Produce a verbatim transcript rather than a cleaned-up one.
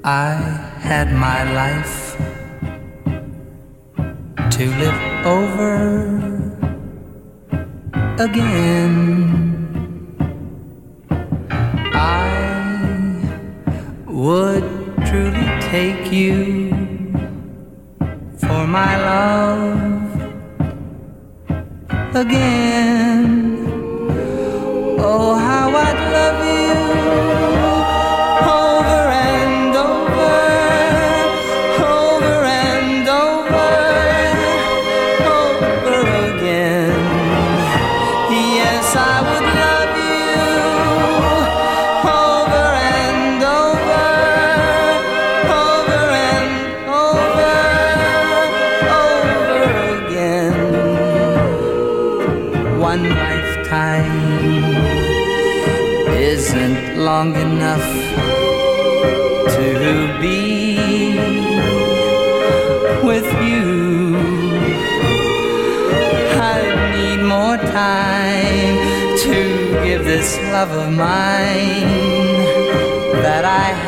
I had my life to live over again. I would truly take you for my love again. Oh, how I'd love you over and over, over and over, over again. Yes, I would love you over and over, over and over, over again. One lifetime isn't long enough to be with you. I need more time to give this love of mine that I